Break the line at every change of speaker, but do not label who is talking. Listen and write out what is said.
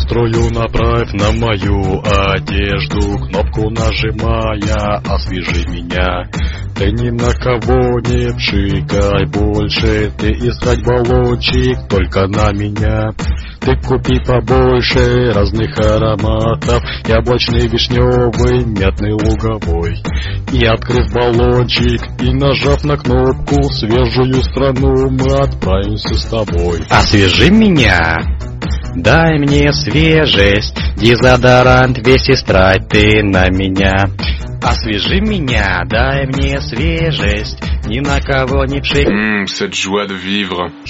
Настрою направь на мою одежду, кнопку нажимая, освежи меня. Ты ни на кого не пшикай больше, ты искать баллончик только на меня. Ты купи побольше разных ароматов, яблочный, вишневый, мятный, луговой. И открыв баллончик и нажав на кнопку, свежую страну мы отправимся с тобой.
Освежи меня, дай мне свежесть, дезодорант весь истрать ты на меня. Освежи меня, дай мне свежесть, ни на кого не пшикай.
Cette joie de vivre.